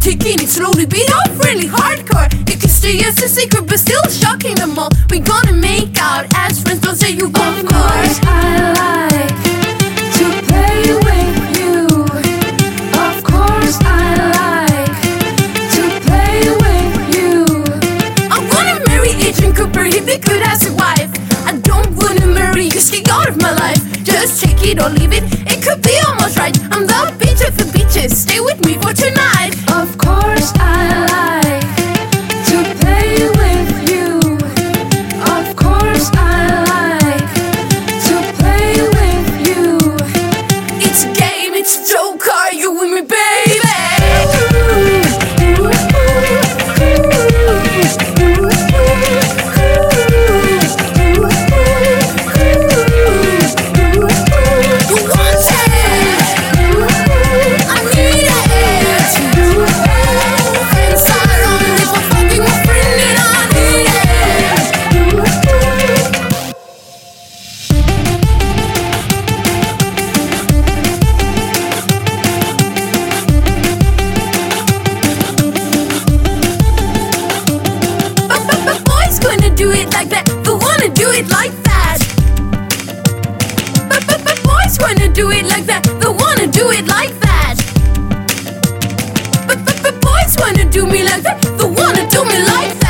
taking it slowly, beat off really hardcore. It can stay as a secret, but still shocking them all. We gonna make out as friends, don't say you go. Of course I like to play with you. Of course I like to play with you. I'm gonna marry Agent Cooper if he could as a wife. I don't wanna marry you, stay out of my life. Just take it or leave it, it could be almost right. I'm the beach of the beaches, stay with me for tonight. Of course I like to play with you. Of course I like to play with you. It's a game, it's a joke, are you with me, baby? Do it like that, they wanna do it like that. But boys wanna do it like that, they wanna do it like that. But boys wanna do me like that, they wanna do me like that.